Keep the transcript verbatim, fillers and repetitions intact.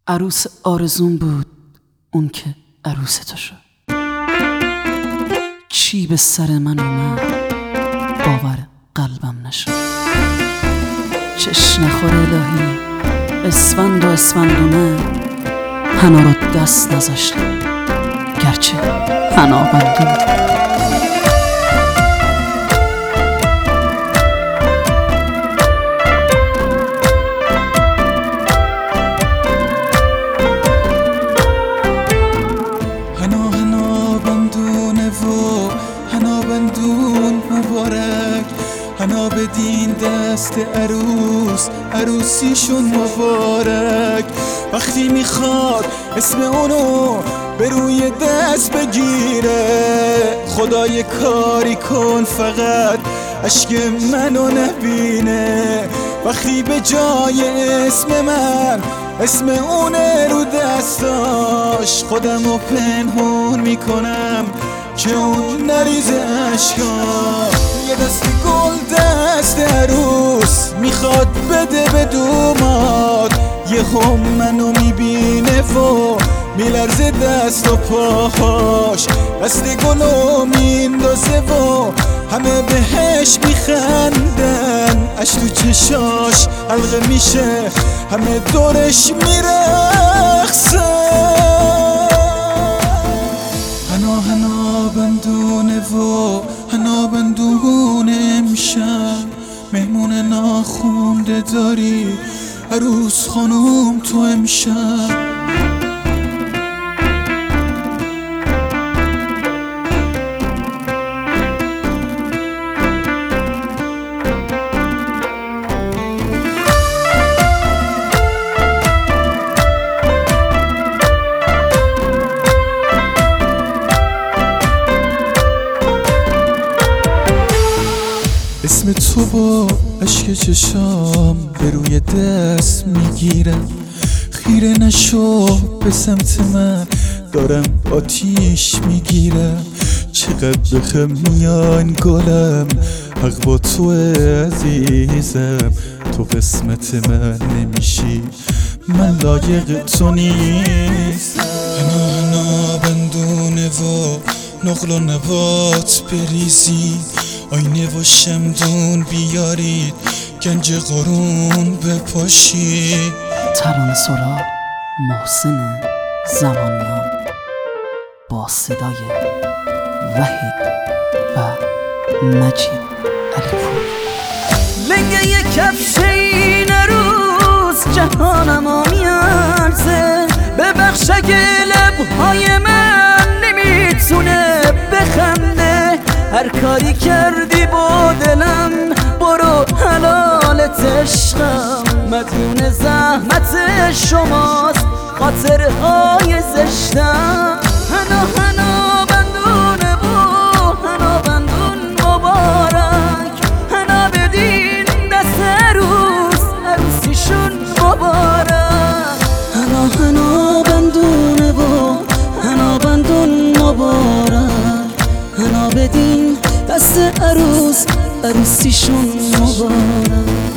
عروس آرزون بود اون که عروس تو شد. چی به سر من اومد باور قلبم نشد. چش نخور الهی اسفند و اسفندونه حنا رو دست نذاشتم گرچه حنا بندونه. حنا بدین دست عروس عروسیشون مبارک. وقتی میخواد اسم اونو به روی دست بگیره خدای کاری کن فقط اشک منو نبینه. وقتی به جای اسم من اسم اونه رو دستاش خودمو پنهون میکنم که اون نریزه اشکا. یه دست گل دست عروس میخواد بده به دومات. یه هم منو میبینه و میلرزه دست و پاهاش. دست گلو میندازه و همه بهش میخندن. اش تو چشاش حلقه میشه همه دورش میرقصن. حنا حنا بندونه و حنا بندون امشب مهمون ناخونده داری عروس خانوم تو امشب. اسم تو با اشک چشام به روی دست میگیرم. خیره نشو به سمت من دارم آتیش میگیرم. چقدر بخم میان گلم حق با تو عزیزم. تو قسمت من نمیشی من لایق تو نیستم. حنا حنا بندونه و نقل و نبات بریزی آینه و شمدون بیارید گنج قرون بپاشید. ترانه سرا محسن زمانیان با صدای وحید و مجید علیپور. لنگه یک کفش این روز جهانم میارزه. ببخش اگه لبهای من نمیتونه بخنده. هر کاری کردی با دلم برو حلالت عشقم. مدیون زحمت شماست خاطرهای زشتم. حنا حنا بندونه و حنا بندون مبارک. حنا بدین دست عروس عروسیشون مبارک. حنا حنا بندونه و حنا بندون مبارک. حنا بدین دست عروس عروسیشون مبارک.